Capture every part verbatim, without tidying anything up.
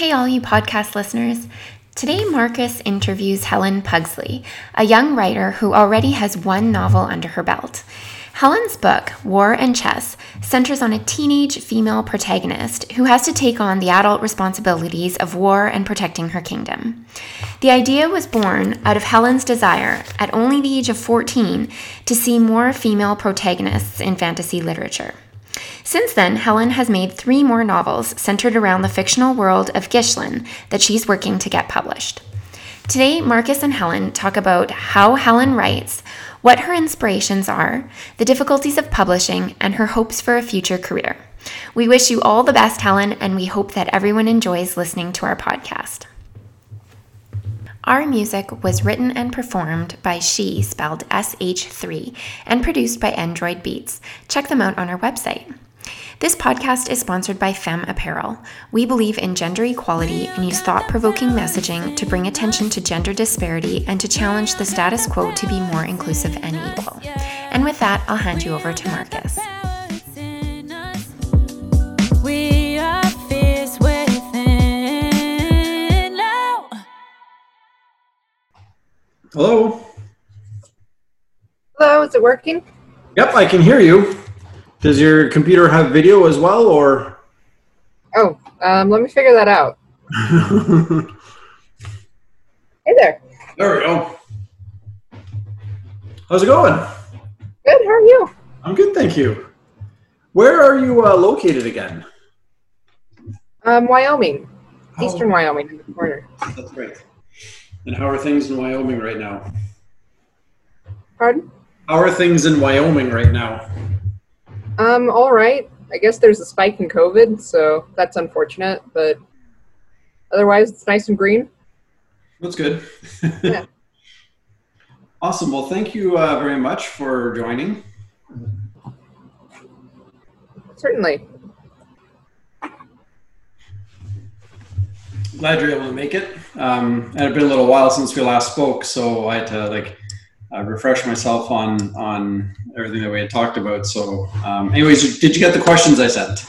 Hey, all you podcast listeners. Today, Marcus interviews Helen Pugsley, a young writer who already has one novel under her belt. Helen's book, War and Chess, centers on a teenage female protagonist who has to take on the adult responsibilities of war and protecting her kingdom. The idea was born out of Helen's desire, at only the age of fourteen, to see more female protagonists in fantasy literature. Since then, Helen has made three more novels centered around the fictional world of Gishlin that she's working to get published. Today, Marcus and Helen talk about how Helen writes, what her inspirations are, the difficulties of publishing, and her hopes for a future career. We wish you all the best, Helen, and we hope that everyone enjoys listening to our podcast. Our music was written and performed by She, spelled S H three, and produced by Android Beats. Check them out on our website. This podcast is sponsored by Femme Apparel. We believe in gender equality and use thought-provoking messaging to bring attention to gender disparity and to challenge the status quo to be more inclusive and equal. And with that, I'll hand you over to Marcus. We are fierce within now. Hello. Hello, is it working? Yep, I can hear you. Does your computer have video as well, or? Oh, um, let me figure that out. Hey there. There we go. How's it going? Good, how are you? I'm good, thank you. Where are you uh, located again? Um, Wyoming. Oh. Eastern Wyoming, in the corner. That's right. And how are things in Wyoming right now? Pardon? How are things in Wyoming right now? Um, all right. I guess there's a spike in COVID, so that's unfortunate, but otherwise it's nice and green. That's good. Yeah. Awesome. Well, thank you uh, very much for joining. Certainly. Glad you're able to make it. Um, and it's been a little while since we last spoke, so I had to like uh, refresh myself on on everything that we had talked about. So, um, anyways, did you get the questions I sent?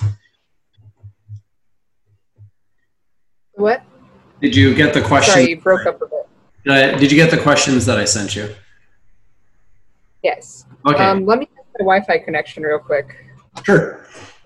What? Did you get the questions? Sorry, you broke up a bit. Did, I, did you get the questions that I sent you? Yes. Okay. Um, let me check the Wi-Fi connection real quick. Sure.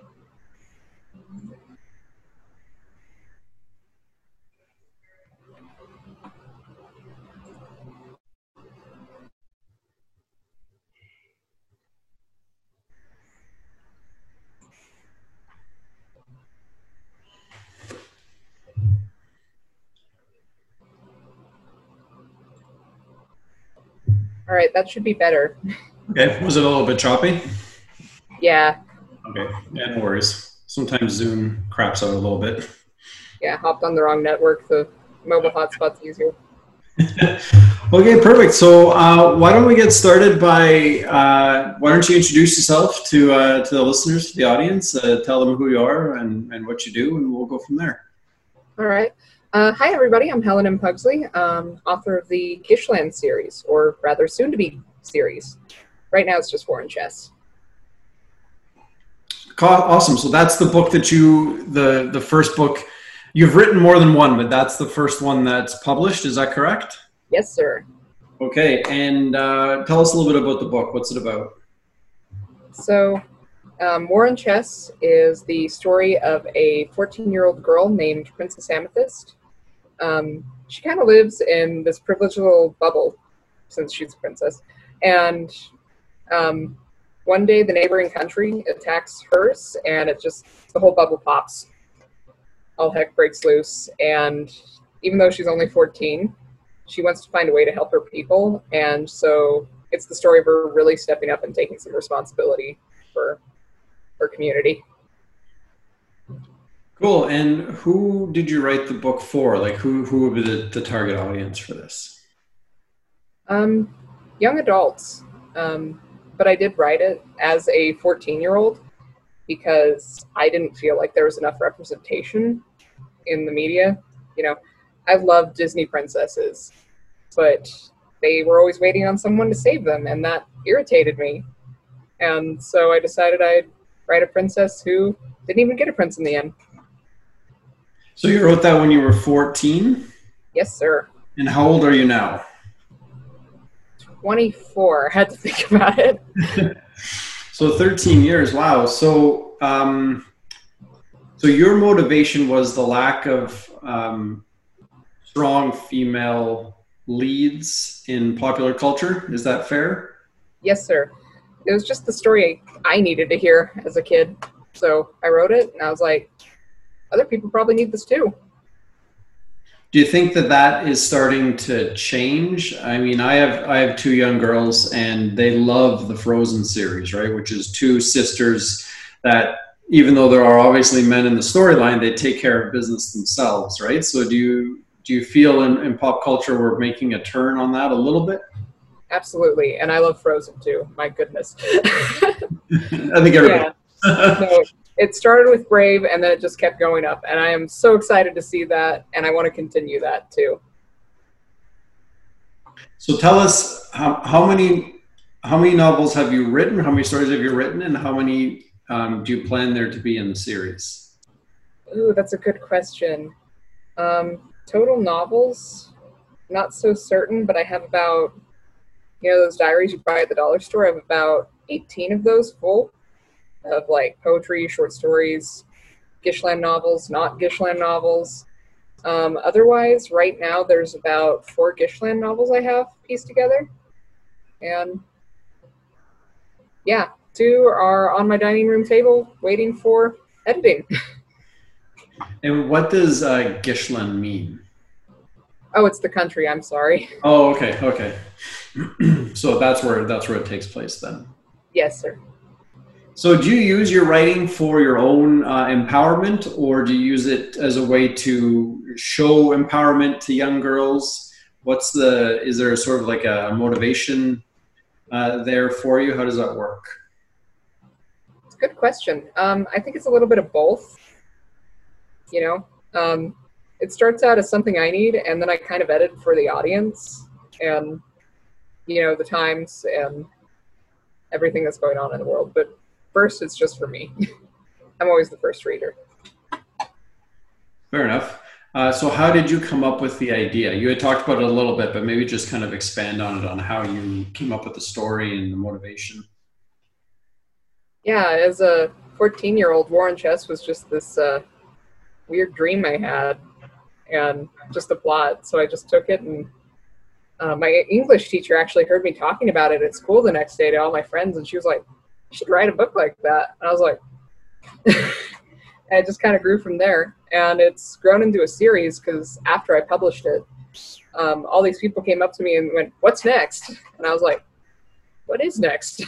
All right, that should be better. Okay. Was it a little bit choppy? Yeah. Okay. Yeah, no worries. Sometimes Zoom craps out a little bit. Yeah, hopped on the wrong network. The mobile hotspot's easier. Okay, perfect. So uh, why don't we get started by, uh, why don't you introduce yourself to uh, to the listeners, to the audience, uh, tell them who you are and, and what you do, and we'll go from there. All right. Uh, hi, everybody. I'm Helen M. Pugsley, um, author of the Gishlin series, or rather soon-to-be series. Right now, it's just War and Chess. Awesome. So that's the book that you, the, the first book, you've written more than one, but that's the first one that's published. Is that correct? Yes, sir. Okay. And uh, tell us a little bit about the book. What's it about? So, um, War and Chess is the story of a fourteen-year-old girl named Princess Amethyst. Um, she kind of lives in this privileged little bubble since she's a princess. And um, one day the neighboring country attacks hers, and it just, the whole bubble pops. All heck breaks loose. And even though she's only fourteen, she wants to find a way to help her people. And so it's the story of her really stepping up and taking some responsibility for her community. Cool. And who did you write the book for? Like who, who would be the, the target audience for this? Um, young adults. Um, but I did write it as a fourteen-year-old because I didn't feel like there was enough representation in the media. You know, I love Disney princesses, but they were always waiting on someone to save them, and that irritated me. And so I decided I'd write a princess who didn't even get a prince in the end. So you wrote that when you were fourteen? Yes, sir. And how old are you now? twenty-four. I had to think about it. So thirteen years. Wow. So, um, so your motivation was the lack of um, strong female leads in popular culture. Is that fair? Yes, sir. It was just the story I needed to hear as a kid. So I wrote it, and I was like, other people probably need this too. Do you think that that is starting to change? I mean, I have I have two young girls, and they love the Frozen series, right? Which is two sisters that, even though there are obviously men in the storyline, they take care of business themselves, right? So do you do you feel in, in pop culture we're making a turn on that a little bit? Absolutely. And I love Frozen too. My goodness. I think everybody. Yeah. So it started with Brave, and then it just kept going up. And I am so excited to see that, and I want to continue that too. So tell us, how, how many how many novels have you written? How many stories have you written? And how many um, do you plan there to be in the series? Ooh, that's a good question. Um, total novels, not so certain, but I have about, you know, those diaries you buy at the dollar store. I have about eighteen of those full of like poetry, short stories, Gishland novels, not Gishland novels. Um, otherwise, right now there's about four Gishland novels I have pieced together. And yeah, two are on my dining room table waiting for editing. And what does uh, Gishland mean? Oh, it's the country. I'm sorry. Oh, okay, okay. So that's where that's where it takes place then. Yes, sir. So do you use your writing for your own uh, empowerment, or do you use it as a way to show empowerment to young girls? What's the, is there a sort of like a motivation uh, there for you? How does that work? It's a good question. Um, I think it's a little bit of both. You know, um, it starts out as something I need, and then I kind of edit for the audience and, you know, the times and everything that's going on in the world. But first, it's just for me. I'm always the first reader. Fair enough. Uh, so how did you come up with the idea? You had talked about it a little bit, but maybe just kind of expand on it, on how you came up with the story and the motivation. Yeah, as a fourteen-year-old, War and Chess was just this uh, weird dream I had, and just the plot. So I just took it, and uh, my English teacher actually heard me talking about it at school the next day to all my friends, and she was like, "You should write a book like that." And I was like, and it just kind of grew from there. And it's grown into a series because after I published it, um, all these people came up to me and went, "What's next?" And I was like, "What is next?"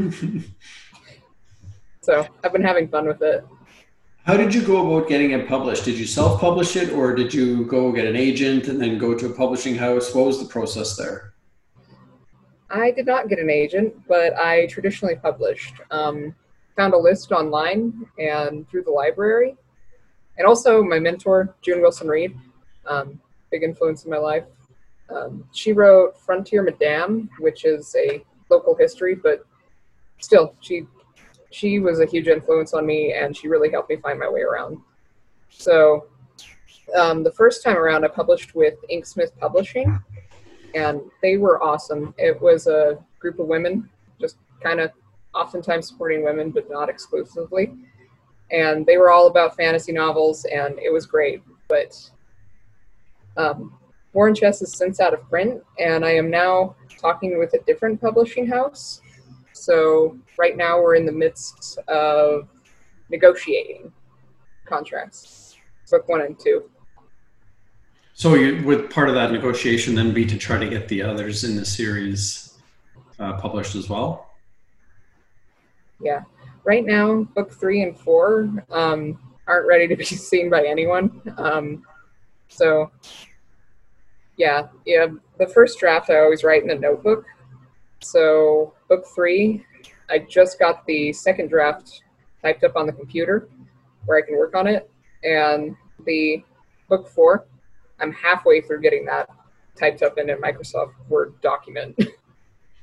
So I've been having fun with it. How did you go about getting it published? Did you self-publish it, or did you go get an agent and then go to a publishing house? What was the process there? I did not get an agent, but I traditionally published. Um, found a list online and through the library. And also my mentor, June Wilson Reed, um, big influence in my life. Um, she wrote Frontier Madame, which is a local history, but still, she she was a huge influence on me, and she really helped me find my way around. So um, the first time around, I published with Inksmith Publishing, and they were awesome. It was a group of women, just kind of oftentimes supporting women, but not exclusively. And they were all about fantasy novels, and it was great. But um, War and Chess is since out of print, and I am now talking with a different publishing house. So right now we're in the midst of negotiating contracts, book one and two. So you, would part of that negotiation then be to try to get the others in the series uh, published as well? Yeah. Right now, book three and four um, aren't ready to be seen by anyone. Um, so, yeah, yeah. The first draft I always write in a notebook. So, book three, I just got the second draft typed up on the computer where I can work on it. And the book four, I'm halfway through getting that typed up in a Microsoft Word document.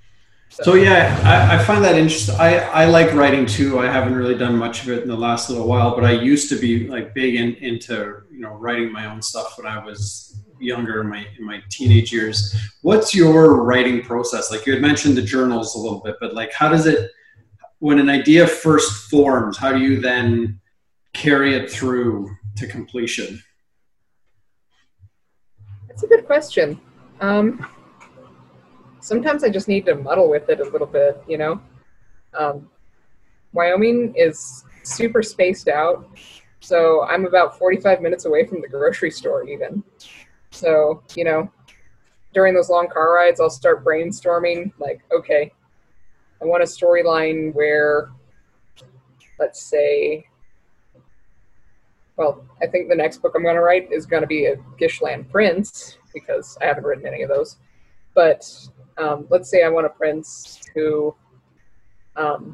So yeah, I, I find that interesting. I, I like writing too. I haven't really done much of it in the last little while, but I used to be like big in, into, you know, writing my own stuff when I was younger, in my in my teenage years. What's your writing process? Like you had mentioned the journals a little bit, but like how does it, when an idea first forms, how do you then carry it through to completion? That's a good question. Um, sometimes I just need to muddle with it a little bit, you know? Um, Wyoming is super spaced out, so I'm about forty-five minutes away from the grocery store even. So, you know, during those long car rides, I'll start brainstorming, like, okay, I want a storyline where, let's say, well, I think the next book I'm going to write is going to be a Gishland prince, because I haven't written any of those. But um, let's say I want a prince who um,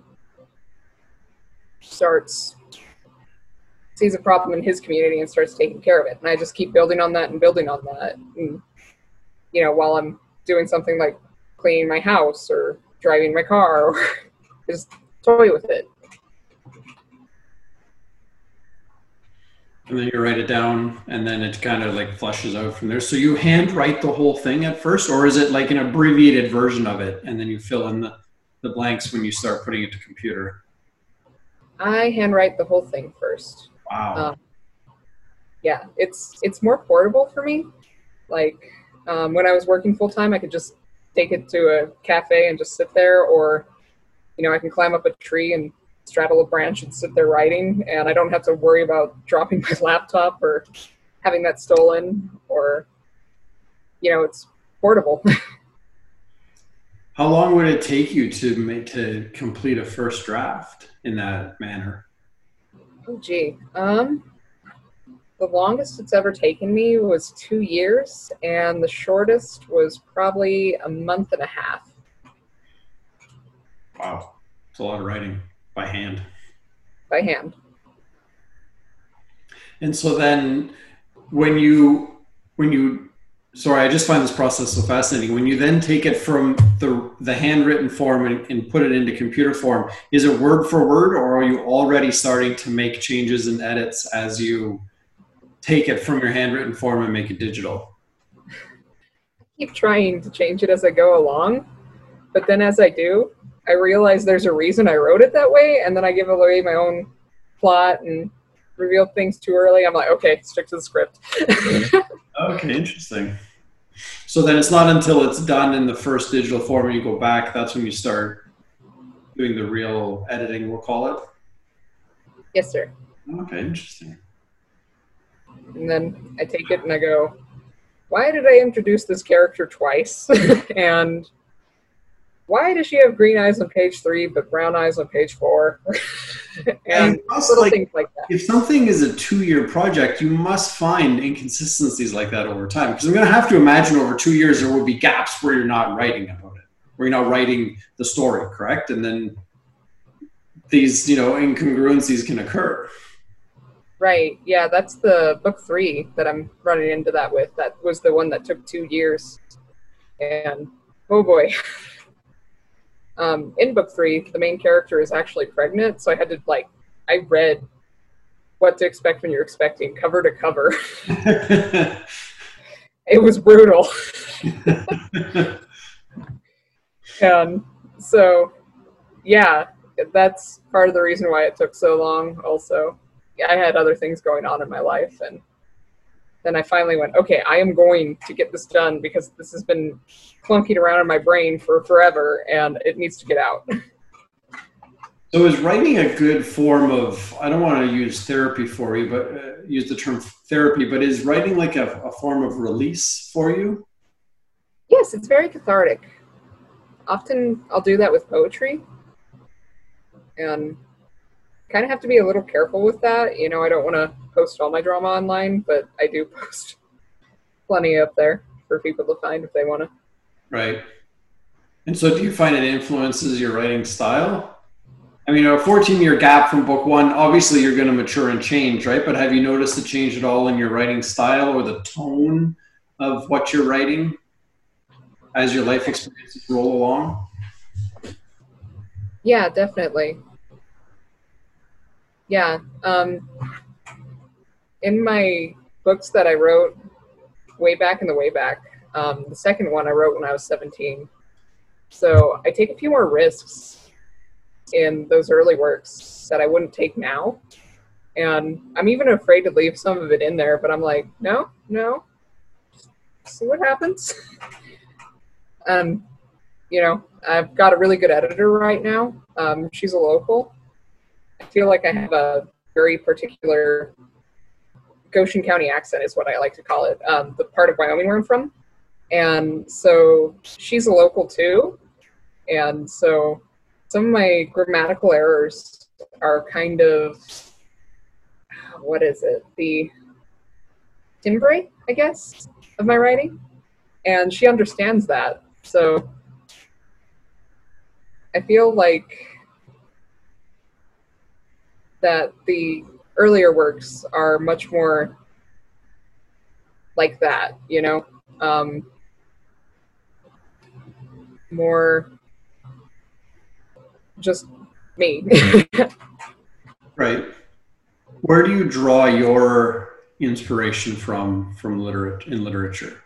starts, sees a problem in his community and starts taking care of it. And I just keep building on that and building on that. And, you know, while I'm doing something like cleaning my house or driving my car, or just toy with it. And then you write it down, and then it kind of like flushes out from there. So you handwrite the whole thing at first, or is it like an abbreviated version of it, and then you fill in the, the blanks when you start putting it to computer? I handwrite the whole thing first. Wow. Um, yeah, it's it's more portable for me. Like um, when I was working full time, I could just take it to a cafe and just sit there, or you know, I can climb up a tree and straddle a branch and sit there writing, and I don't have to worry about dropping my laptop or having that stolen, or, you know, it's portable. How long would it take you to make, to complete a first draft in that manner? Oh, gee. Um, the longest it's ever taken me was two years, and the shortest was probably a month and a half. Wow. It's a lot of writing. By hand. By hand. And so then when you, when you, sorry, I just find this process so fascinating. When you then take it from the, the handwritten form and, and put it into computer form, is it word for word, or are you already starting to make changes and edits as you take it from your handwritten form and make it digital? I keep trying to change it as I go along, but then as I do, I realize there's a reason I wrote it that way, and then I give away my own plot and reveal things too early. I'm like, okay, stick to the script. Okay, interesting. So then it's not until it's done in the first digital form and you go back, that's when you start doing the real editing, we'll call it? Yes, sir. Okay, interesting. And then I take it and I go, why did I introduce this character twice? And why does she have green eyes on page three but brown eyes on page four? And little like, things like that. If something is a two-year project, you must find inconsistencies like that over time. Because I'm going to have to imagine over two years there will be gaps where you're not writing about it, where you're not writing the story, correct? And then these, you know, incongruencies can occur. Right. Yeah, that's the book three that I'm running into that with. That was the one that took two years. And oh boy. Um, in book three, the main character is actually pregnant, so I had to, like, I read what to expect when you're expecting, cover to cover. It was brutal. And so, yeah, that's part of the reason why it took so long also. I had other things going on in my life, and then I finally went, okay, I am going to get this done because this has been clunking around in my brain for forever and it needs to get out. So is writing a good form of, I don't want to use therapy for you, but uh, use the term therapy, but is writing like a, a form of release for you? Yes, it's very cathartic. Often I'll do that with poetry, and kind of have to be a little careful with that. You know, I don't want to post all my drama online, but I do post plenty up there for people to find if they want to. Right. And so do you find it influences your writing style? I mean, a fourteen year gap from book one, obviously you're going to mature and change, right? But have you noticed a change at all in your writing style or the tone of what you're writing as your life experiences roll along? Yeah, definitely. Yeah. Um, in my books that I wrote way back in the way back, um, the second one I wrote when I was seventeen. So I take a few more risks in those early works that I wouldn't take now. And I'm even afraid to leave some of it in there, but I'm like, no, no, see what happens. um, you know, I've got a really good editor right now. Um, she's a local. I feel like I have a very particular Goshen County accent is what I like to call it, um, the part of Wyoming where I'm from. And so she's a local too. And so some of my grammatical errors are kind of, what is it? The timbre, I guess, of my writing. And she understands that. So I feel like that the earlier works are much more like that, you know, um, more just me. Right. Where do you draw your inspiration from from literate in literature?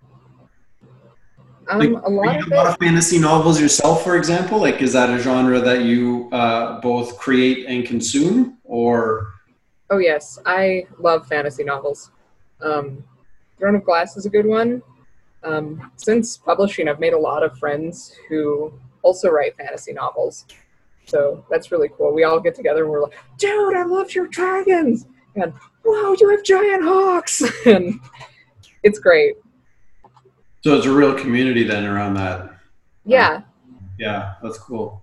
um, Like, a lot read of a lot it, of fantasy novels yourself, for example? Like, is that a genre that you uh, both create and consume, or? oh yes, I love fantasy novels. Um, Throne of Glass is a good one. Um, since publishing, I've made a lot of friends who also write fantasy novels. So that's really cool. We all get together and we're like, dude, I love your dragons. And wow, you have giant hawks. And it's great. So it's a real community then around that. Yeah. Yeah, that's cool.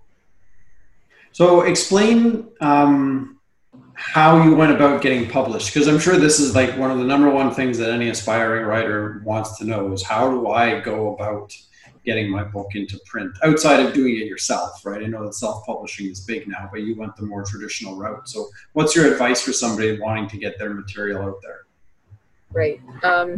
So explain um, how you went about getting published, because I'm sure this is like one of the number one things that any aspiring writer wants to know is how do I go about getting my book into print outside of doing it yourself, right? I know that self-publishing is big now, but you went the more traditional route. So what's your advice for somebody wanting to get their material out there? Right. Um,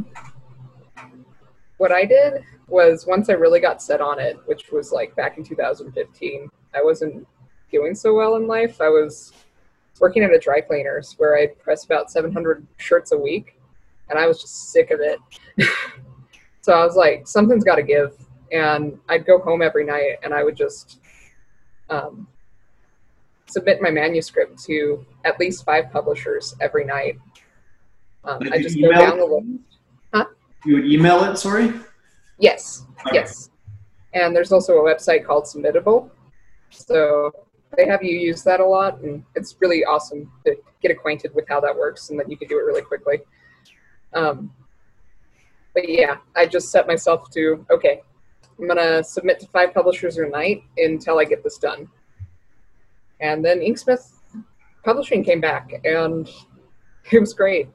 what I did was once I really got set on it, which was like back in two thousand fifteen, I wasn't doing so well in life. I was working at a dry cleaners where I press about seven hundred shirts a week, and I was just sick of it. So I was like, something's got to give. And I'd go home every night and I would just um, submit my manuscript to at least five publishers every night. Um, Like I you just go email down it? the list. Huh? You would email it, sorry? Yes, Okay. yes. And there's also a website called Submittable. So they have you use that a lot, and it's really awesome to get acquainted with how that works, and then you can do it really quickly. Um, but yeah, I just set myself to, okay, I'm going to submit to five publishers a night until I get this done. And then Inksmith Publishing came back, and it was great.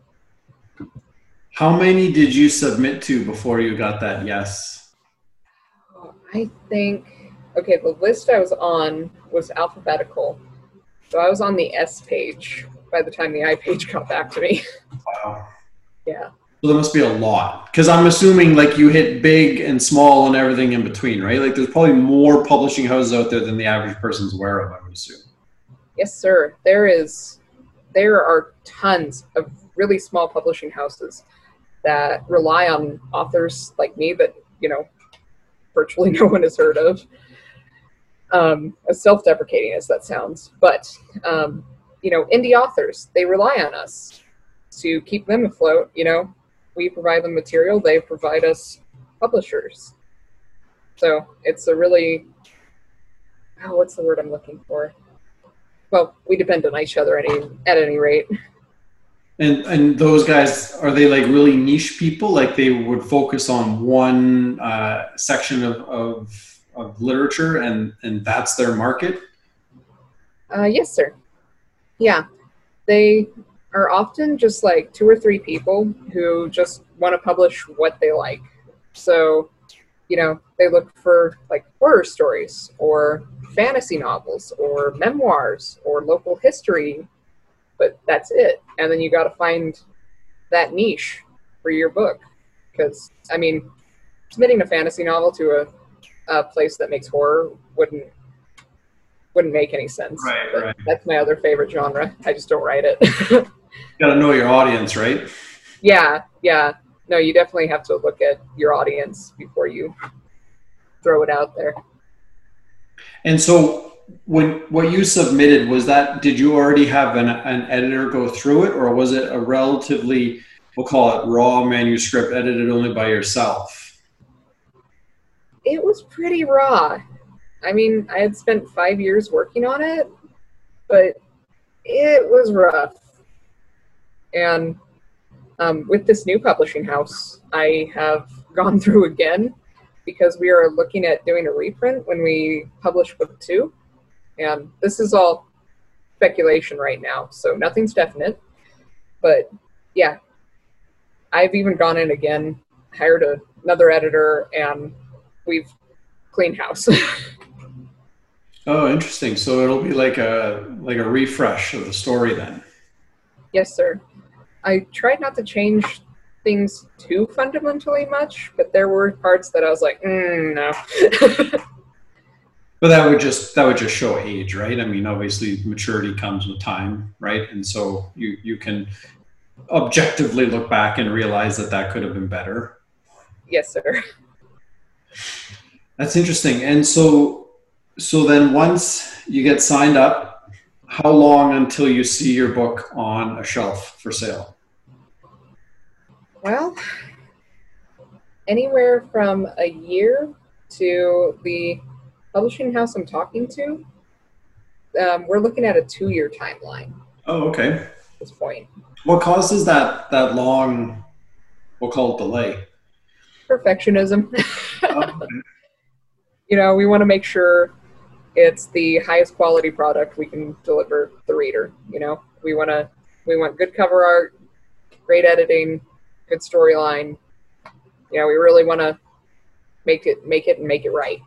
How many did you submit to before you got that yes? I think, okay, the list I was on was alphabetical. So I was on the S page by the time the I page got back to me. Wow. Yeah. So there must be a lot, because I'm assuming like you hit big and small and everything in between, right? Like there's probably more publishing houses out there than the average person's aware of, I would assume. Yes, sir. There is, there are tons of really small publishing houses that rely on authors like me that, you know, virtually no one has heard of. Um, as self-deprecating as that sounds, but um, you know, indie authors, they rely on us to keep them afloat. You know, we provide them material, they provide us publishers. So it's a really, oh, what's the word I'm looking for? Well, we depend on each other at any at any rate. And and those guys, are they like really niche people? Like they would focus on one uh, section of, of of literature and and that's their market? Uh, yes, sir. Yeah, they are often just like two or three people who just want to publish what they like. So, you know, they look for like horror stories or fantasy novels or memoirs or local history, but that's it. And then you got to find that niche for your book. Because, I mean, submitting a fantasy novel to a, a place that makes horror wouldn't wouldn't make any sense. Right, But right. that's my other favorite genre. I just don't write it. Got to know your audience, right? Yeah, yeah. No, you definitely have to look at your audience before you throw it out there. And so when what you submitted, was that, did you already have an, an editor go through it, or was it a relatively, we'll call it raw manuscript edited only by yourself? It was pretty raw. I mean, I had spent five years working on it, but it was rough. And um, with this new publishing house, I have gone through again because we are looking at doing a reprint when we publish book two. And this is all speculation right now, so nothing's definite. But yeah, I've even gone in again, hired a, another editor, and we've cleaned house. Oh, interesting. So it'll be like a like a refresh of the story then. Yes, sir. I tried not to change things too fundamentally much, but there were parts that I was like, mm, no. But that would just that would just show age, right? I mean, obviously maturity comes with time, right? And so you you can objectively look back and realize that that could have been better. Yes, sir. That's interesting. And so so then once you get signed up, how long until you see your book on a shelf for sale? Well, anywhere from a year to the publishing house I'm talking to, um, we're looking at a two-year timeline Oh, okay. at this point. What causes that that long, we'll call it delay? Perfectionism. Oh, okay. You know, we want to make sure it's the highest quality product we can deliver the reader. You know, we want to we want good cover art, great editing, good storyline. You know, we really want to make it make it and make it right.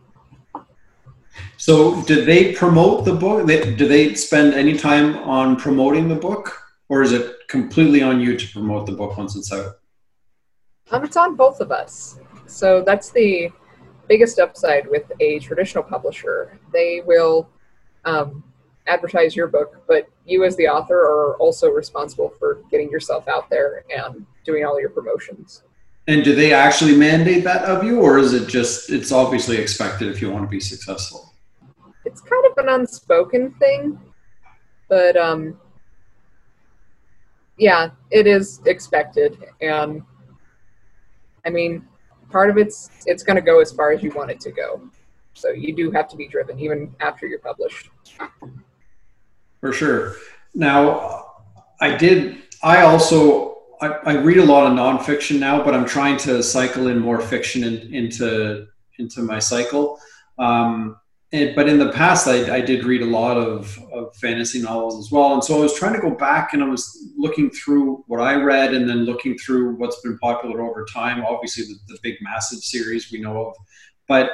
So did they promote the book? They, do they spend any time on promoting the book, or is it completely on you to promote the book once it's out? Um, it's on both of us. So that's the biggest upside with a traditional publisher. They will um, advertise your book, but you as the author are also responsible for getting yourself out there and doing all your promotions. And do they actually mandate that of you, or is it just, it's obviously expected if you want to be successful? It's kind of an unspoken thing, but um, yeah, it is expected. And I mean, part of it's it's going to go as far as you want it to go. So you do have to be driven even after you're published. For sure. Now, I did, I also, I, I read a lot of nonfiction now, but I'm trying to cycle in more fiction in, into, into my cycle. Um, and, but in the past, I, I did read a lot of, of fantasy novels as well. And so I was trying to go back and I was looking through what I read and then looking through what's been popular over time. Obviously, the, the big, massive series we know of. But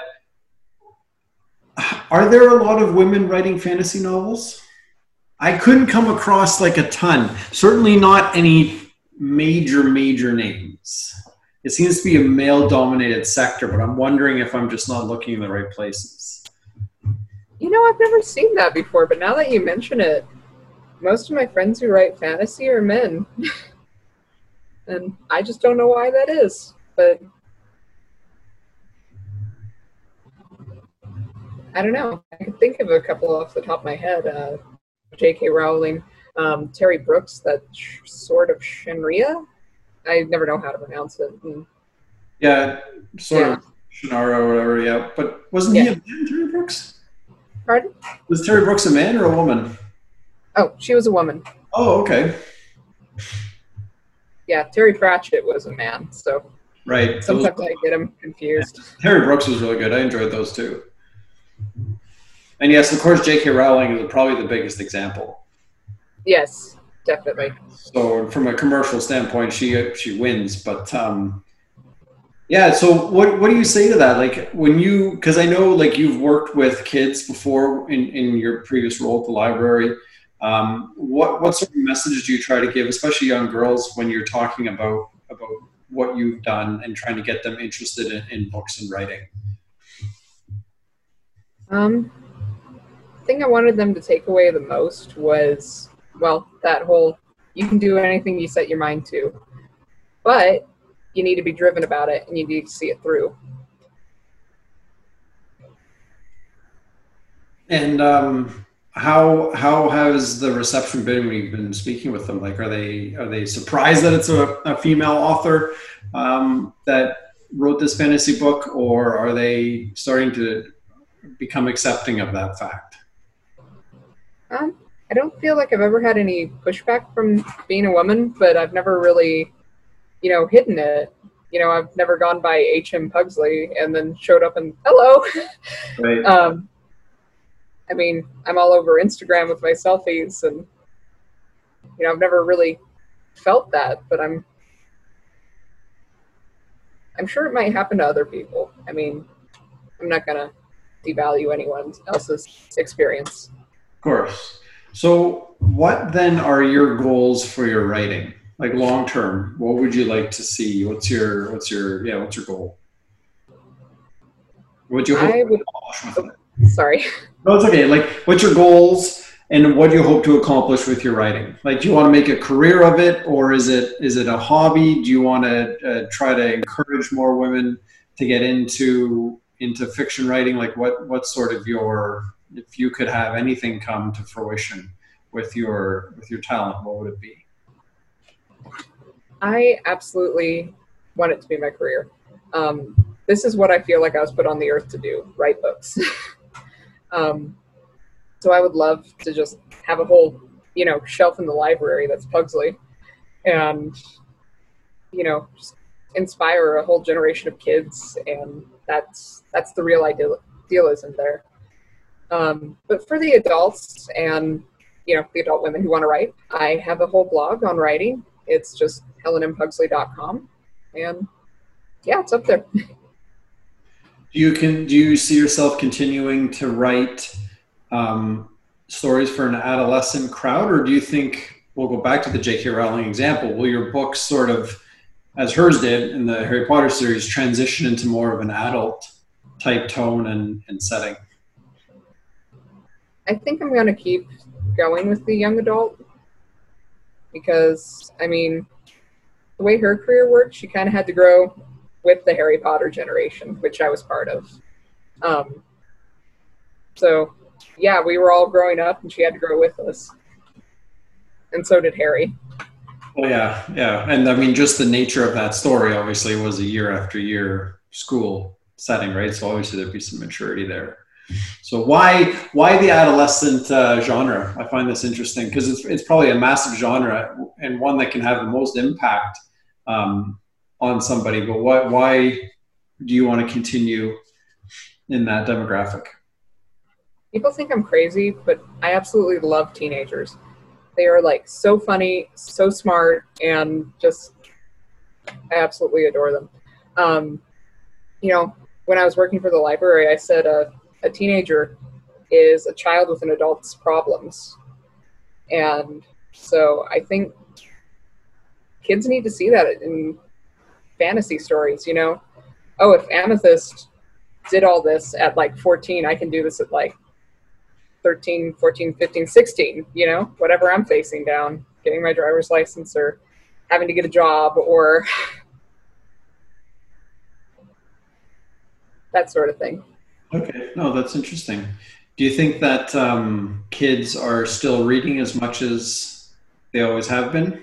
are there a lot of women writing fantasy novels? I couldn't come across like a ton. Certainly not any major, major names. It seems to be a male-dominated sector, but I'm wondering if I'm just not looking in the right places. You know, I've never seen that before, but now that you mention it, most of my friends who write fantasy are men. And I just don't know why that is. But I don't know. I can think of a couple off the top of my head. Uh, J K Rowling, um, Terry Brooks, that sh- sort of Shenria. I never know how to pronounce it. And, Yeah, sort Yeah. of Shannara or whatever, yeah. But wasn't Yeah. he a man, Terry Brooks? pardon? Was Terry Brooks a man or a woman? Oh, she was a woman. Oh, okay. Yeah, Terry Pratchett was a man, so Right. Those- sometimes I get him confused. Terry Brooks was really good. I enjoyed those too. And yes, of course, J K Rowling is probably the biggest example. Yes, definitely. So from a commercial standpoint, she she wins. But um, yeah, so what what do you say to that? Like when you, because I know like you've worked with kids before in, in your previous role at the library. Um, what what sort of message do you try to give, especially young girls, when you're talking about about what you've done and trying to get them interested in, in books and writing? Um, thing I wanted them to take away the most was, well, that whole, you can do anything you set your mind to, but you need to be driven about it and you need to see it through. And um, how how has the reception been when you've been speaking with them? Like, are they are they surprised that it's a, a female author um, that wrote this fantasy book, or are they starting to become accepting of that fact? Um, I don't feel like I've ever had any pushback from being a woman, but I've never really, you know, hidden it. You know, I've never gone by H M Pugsley and then showed up and hello. Right. um, I mean, I'm all over Instagram with my selfies, and you know, I've never really felt that, but I'm, I'm sure it might happen to other people. I mean, I'm not gonna devalue anyone else's experience. Of course. So what then are your goals for your writing? Like long term, what would you like to see? What's your, what's your, yeah, what's your goal? What would you hope I would, to accomplish with it? sorry. No, it's okay. Like, what's your goals and what do you hope to accomplish with your writing? Like, do you want to make a career of it, or is it, is it a hobby? Do you want to uh, try to encourage more women to get into, into fiction writing? Like what, what's sort of your, if you could have anything come to fruition with your, with your talent, what would it be? I absolutely want it to be my career. Um, this is what I feel like I was put on the earth to do, write books. um, so I would love to just have a whole, you know, shelf in the library that's Pugsley, and, you know, just inspire a whole generation of kids. And that's, that's the real ideal, idealism there. Um, but for the adults and, you know, the adult women who want to write, I have a whole blog on writing. It's just helen m pugsley dot com, and yeah, it's up there. Do you can do you see yourself continuing to write um, stories for an adolescent crowd, or do you think, we'll go back to the J K Rowling example, will your books sort of, as hers did in the Harry Potter series, transition into more of an adult type tone and, and setting? I think I'm going to keep going with the young adult, because, I mean, the way her career worked, she kind of had to grow with the Harry Potter generation, which I was part of. Um, so, yeah, we were all growing up, and she had to grow with us. And so did Harry. Oh, yeah, yeah. And, I mean, just the nature of that story, obviously, was a year after year school setting, right? So, obviously, there'd be some maturity there. So why why the adolescent uh, genre? I find this interesting because it's it's probably a massive genre and one that can have the most impact um, on somebody. But why why do you want to continue in that demographic? People think I'm crazy, but I absolutely love teenagers. They are like so funny, so smart, and just I absolutely adore them. Um, you know, when I was working for the library, I said uh, a teenager is a child with an adult's problems. And so I think kids need to see that in fantasy stories, you know? Oh, if Amethyst did all this at like fourteen, I can do this at like thirteen, fourteen, fifteen, sixteen, you know? Whatever I'm facing down, getting my driver's license or having to get a job or that sort of thing. Okay, no, that's interesting. Do you think that um, kids are still reading as much as they always have been?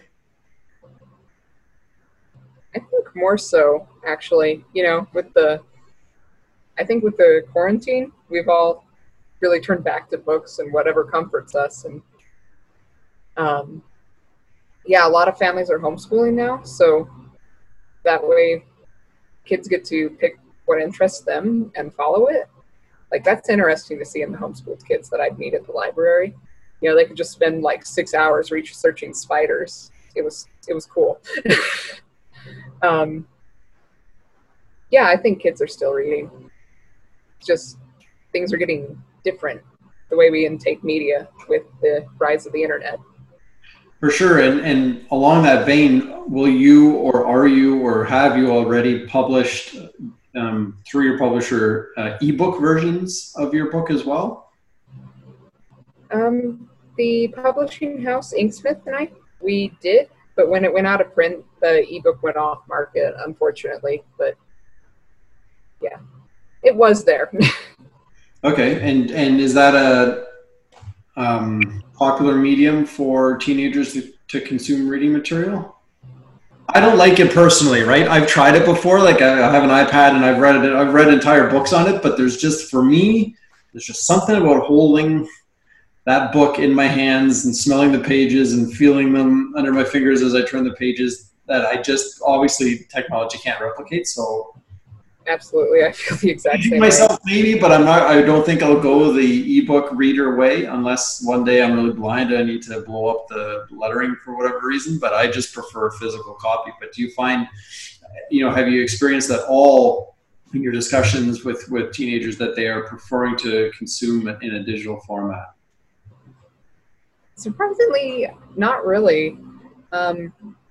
I think more so, actually. You know, with the, I think with the quarantine, we've all really turned back to books and whatever comforts us. And um, yeah, a lot of families are homeschooling now, so that way kids get to pick what interests them and follow it. Like, that's interesting to see in the homeschooled kids that I'd meet at the library. You know, they could just spend like six hours researching spiders. It was, it was cool. um, yeah, I think kids are still reading. It's just things are getting different, the way we intake media with the rise of the internet. For sure. And, and along that vein, will you or are you or have you already published Um, through your publisher, uh, ebook versions of your book as well? Um, the publishing house, Inksmith, and I, we did, but when it went out of print, the ebook went off market, unfortunately. But yeah, it was there. Okay, and and is that a um, popular medium for teenagers to, to consume reading material? I don't like it personally, right? I've tried it before. Like I have an iPad and I've read it. I've read entire books on it, but there's just, for me, there's just something about holding that book in my hands and smelling the pages and feeling them under my fingers as I turn the pages that I just, obviously technology can't replicate. So Absolutely, I feel the exact same myself way. maybe, but I'm not. I don't think I'll go the ebook reader way unless one day I'm really blind and I need to blow up the lettering for whatever reason. But I just prefer a physical copy. But do you find, you know, have you experienced that all in your discussions with with teenagers that they are preferring to consume it in a digital format? Surprisingly, not really. Um,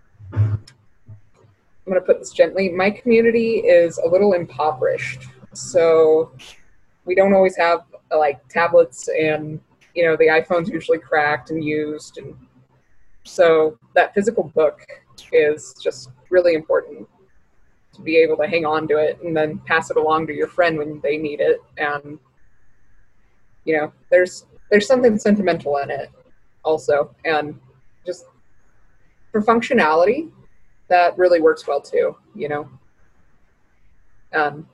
I'm going to put this gently. My community is a little impoverished, so we don't always have uh, like tablets, and you know the iPhone's usually cracked and used, and so that physical book is just really important to be able to hang on to it and then pass it along to your friend when they need it. And you know, there's there's something sentimental in it also, and just for functionality, that really works well too, you know. Um,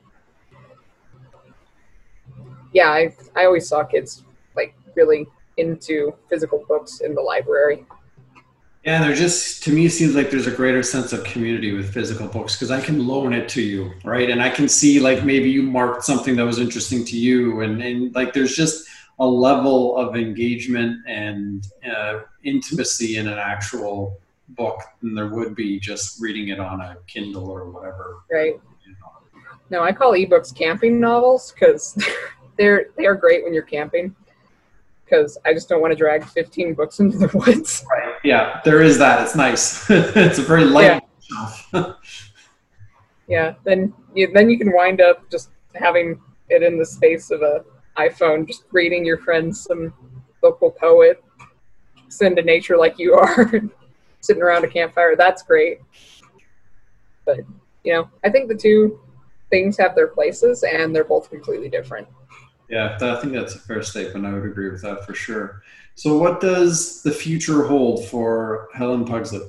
yeah, I I always saw kids like really into physical books in the library. Yeah, there just, to me, seems like there's a greater sense of community with physical books because I can loan it to you, right? And I can see like maybe you marked something that was interesting to you, and, and like there's just a level of engagement and uh, intimacy in an actual book than there would be just reading it on a Kindle or whatever. Right. You know. No, I call ebooks camping novels because they're they are great when you're camping. Because I just don't want to drag fifteen books into the woods. Right. Yeah, there is that. It's nice. It's a very light yeah. yeah. Then you then you can wind up just having it in the space of a iPhone, just reading your friends some local poet, send to nature like you are, sitting around a campfire. That's great. But you know, I think the two things have their places, and they're both completely different. Yeah, I think that's a fair statement. I would agree with that for sure. So what does the future hold for Helen Pugsley?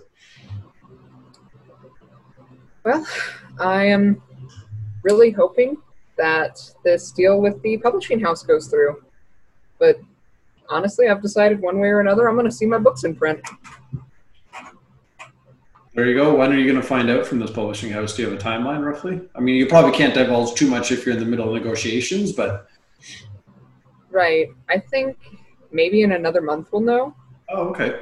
Well, I am really hoping that this deal with the publishing house goes through. But honestly, I've decided one way or another, I'm going to see my books in print. There you go. When are you going to find out from this publishing house? Do you have a timeline roughly? I mean, you probably can't divulge too much if you're in the middle of negotiations, but... Right. I think maybe in another month we'll know. Oh, okay.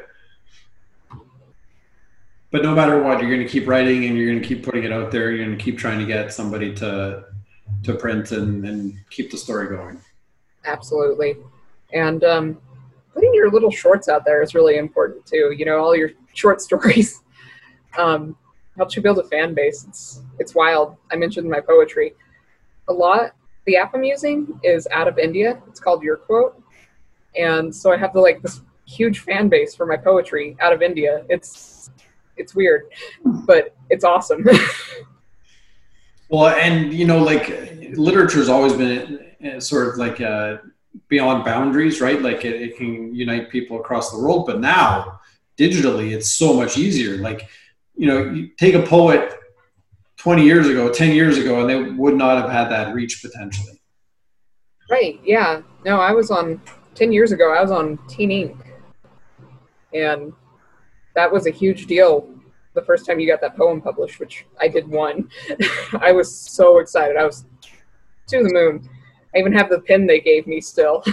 But no matter what, you're going to keep writing and you're going to keep putting it out there. You're going to keep trying to get somebody to to print and, and keep the story going. Absolutely. And um, putting your little shorts out there is really important too. You know, all your short stories um, helps you build a fan base. It's, it's wild. I mentioned my poetry. A lot. The app I'm using is out of India. It's called Your Quote. And so I have the, like this huge fan base for my poetry out of India. It's it's weird, but it's awesome. Well, and you know, like literature's always been sort of like uh, beyond boundaries, right? Like it, it can unite people across the world. But now, digitally, it's so much easier. Like, you know, you take a poet twenty years ago, ten years ago, and they would not have had that reach potentially. Right, yeah. No, I was on, ten years ago, I was on Teen Ink. And that was a huge deal the first time you got that poem published, which I did one. I was so excited. I was to the moon. I even have the pen they gave me still.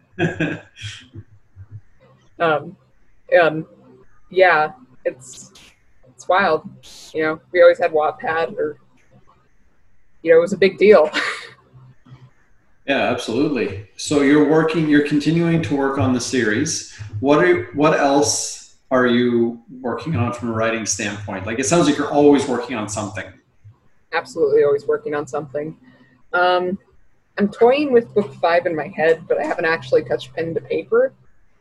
um, and yeah, it's it's wild. You know, we always had Wattpad, or you know, it was a big deal. Yeah, absolutely. So you're working, you're continuing to work on the series. What are what else are you working on from a writing standpoint? Like, it sounds like you're always working on something. Absolutely, always working on something. Um, I'm toying with book five in my head, but I haven't actually touched pen to paper.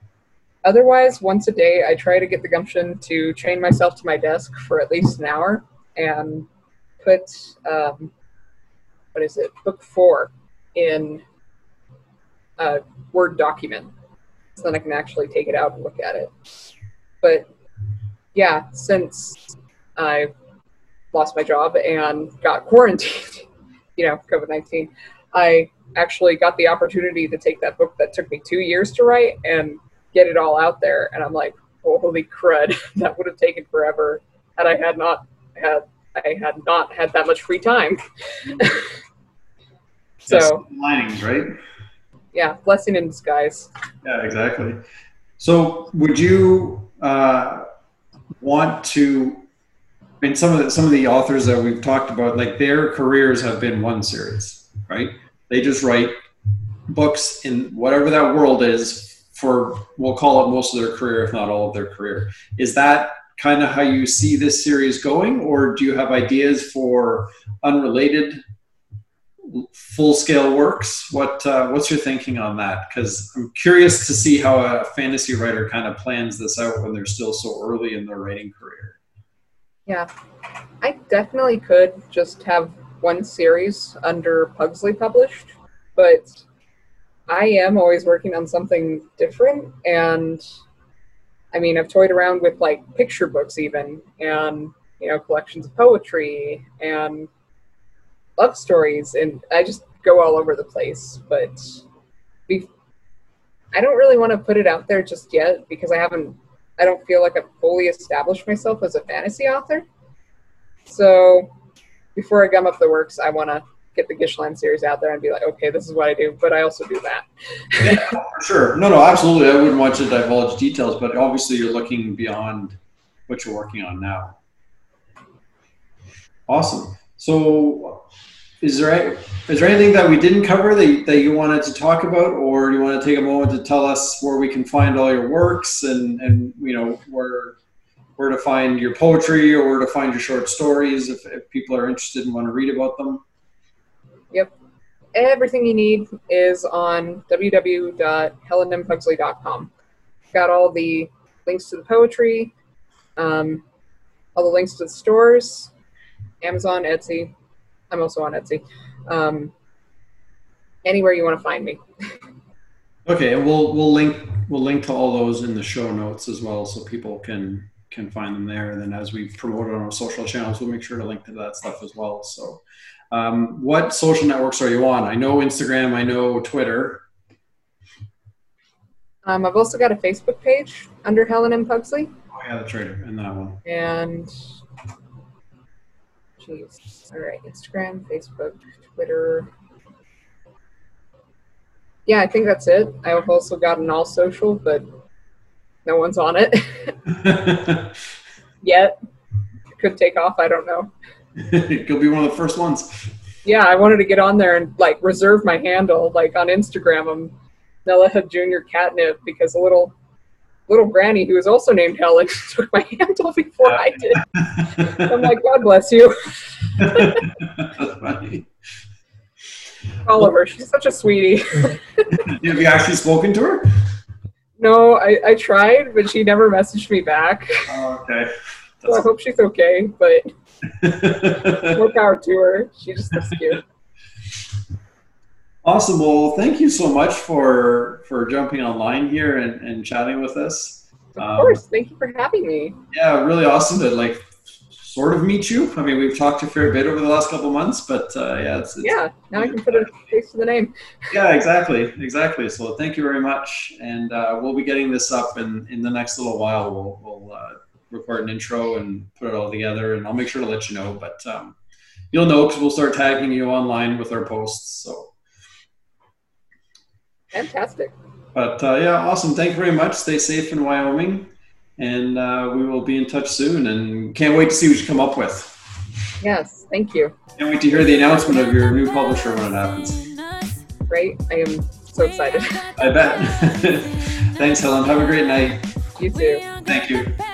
otherwise, once a day, I try to get the gumption to chain myself to my desk for at least an hour and put, um, what is it, book four in a Word document. So then I can actually take it out and look at it. But yeah, since I lost my job and got quarantined, you know, COVID nineteen, I actually got the opportunity to take that book that took me two years to write and get it all out there. And I'm like, oh, holy crud, that would have taken forever had I had not had I had not had that much free time. So linings, right? Yeah, blessing in disguise. Yeah, exactly. So would you uh, want to, I mean, some of the, some of the authors that we've talked about, like their careers have been one series, right? They just write books in whatever that world is for, we'll call it most of their career, if not all of their career. Is that kind of how you see this series going, or do you have ideas for unrelated full-scale works? What uh, what's your thinking on that? Because I'm curious to see how a fantasy writer kind of plans this out when they're still so early in their writing career. Yeah, I definitely could just have one series under Pugsley published, but I am always working on something different. And I mean, I've toyed around with like picture books even, and, you know, collections of poetry and love stories, and I just go all over the place. But we, I don't really want to put it out there just yet because I haven't, I don't feel like I've fully established myself as a fantasy author. So before I gum up the works, I want to get the Gishland series out there and be like, okay, this is what I do, but I also do that. Yeah, for sure. No, no, absolutely. I wouldn't want you to divulge details, but obviously you're looking beyond what you're working on now. Awesome. So is there, is there anything that we didn't cover that, that you wanted to talk about, or do you want to take a moment to tell us where we can find all your works and, and you know, where, where to find your poetry or where to find your short stories if, if people are interested and want to read about them? Yep. Everything you need is on w w w dot helen m pugsley dot com. Got all the links to the poetry, um, all the links to the stores, Amazon, Etsy. I'm also on Etsy. Um, anywhere you want to find me. Okay, and we'll we'll link we'll link to all those in the show notes as well, so people can can find them there. And then as we promote it on our social channels, we'll make sure to link to that stuff as well. So, um, what social networks are you on? I know Instagram. I know Twitter. Um, I've also got a Facebook page under Helen M. Pugsley. Oh yeah, that's right, and that one. And jeez, all right, Instagram, Facebook, Twitter. Yeah, I think that's it. I've also got an all social, but no one's on it yet. It could take off. I don't know. You'll be one of the first ones. Yeah, I wanted to get on there and like reserve my handle. Like on Instagram, I'm Nella Junior Catnip because a little little granny who was also named Helen took my handle before I did. I'm like, God bless you. That's funny. Oliver, she's such a sweetie. Have you actually spoken to her? No, I, I tried, but she never messaged me back. Oh, okay. So I hope she's okay, but more power to her. She just looks cute. Awesome. Well, thank you so much for for jumping online here and, and chatting with us. Of um, course. Thank you for having me. Yeah, really awesome to like sort of meet you. I mean, we've talked a fair bit over the last couple of months, but uh, yeah, it's, it's yeah. Now I can put a face to the name. Yeah, exactly, exactly. So thank you very much, and uh, we'll be getting this up in in the next little while. We'll we'll uh, record an intro and put it all together, and I'll make sure to let you know. But um, you'll know because we'll start tagging you online with our posts. So fantastic. But uh, yeah, awesome. Thank you very much. Stay safe in Wyoming. And uh, we will be in touch soon, and can't wait to see what you come up with. Yes, thank you. Can't wait to hear the announcement of your new publisher when it happens. Great, I am so excited. I bet. Thanks, Helen. Have a great night. You too. Thank you.